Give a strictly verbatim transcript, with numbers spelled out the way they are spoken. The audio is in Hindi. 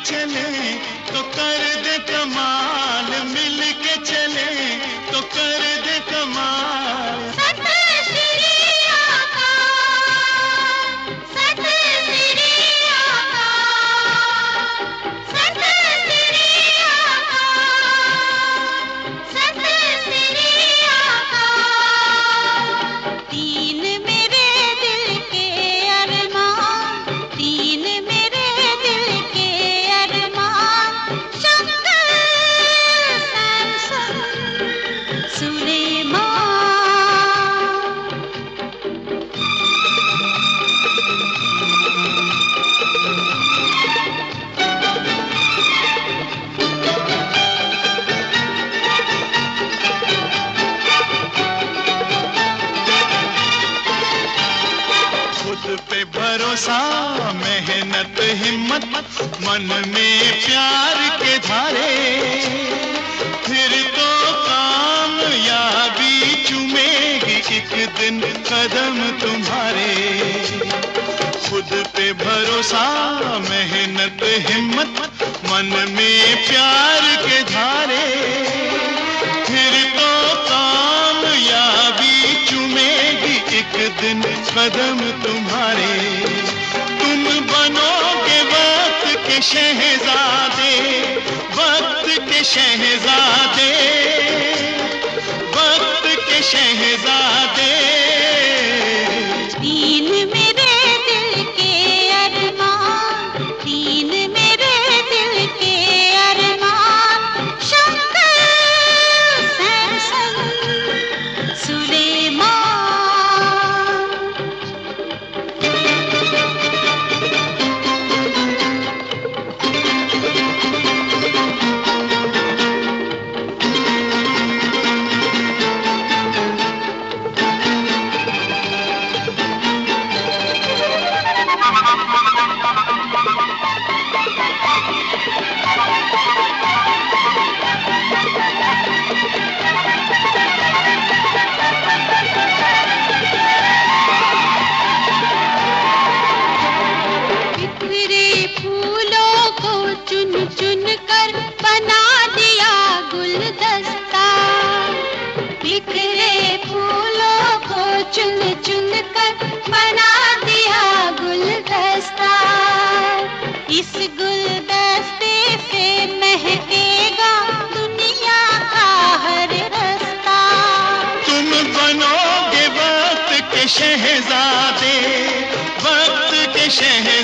चले तो कर दे कमाल, मिल के चले तो कर दे कमाल। सत श्री अकाल, सत श्री अकाल, सत श्री अकाल, सत श्री अकाल। तीन मेरे दिल के अरमान, तीन मेरे दिल के अरमान, शंकर सैमसन सुलेमान। खुद पे भरोसा, मेहनत हिम्मत, मन में प्यार के धारे, फिर तो कामयाबी चूमेगी एक दिन कदम तुम्हारे। खुद पे भरोसा, मेहनत हिम्मत, मन में प्यार के धारे, फिर तो कामयाबी चूमेगी एक दिन कदम तुम्हारे। तुम बनोगे वक्त के शहजादे, वक्त के शहजादे, वक्त के शहजादे। तीन मेरे दिल के अरमान, तीन मेरे दिल के अरमान, शंकर सैमसन सुलेमान। बिखरे फूलों को चुन चुन कर बना दिया गुलदस्ता, बिखरे फूलों को चुन चुन कर बना दिया गुलदस्ता। इस गुलदस्ते से महकेगा दुनिया का हर रास्ता। तुम बनोगे वक्त के शहजादे, वक्त के शहजादे।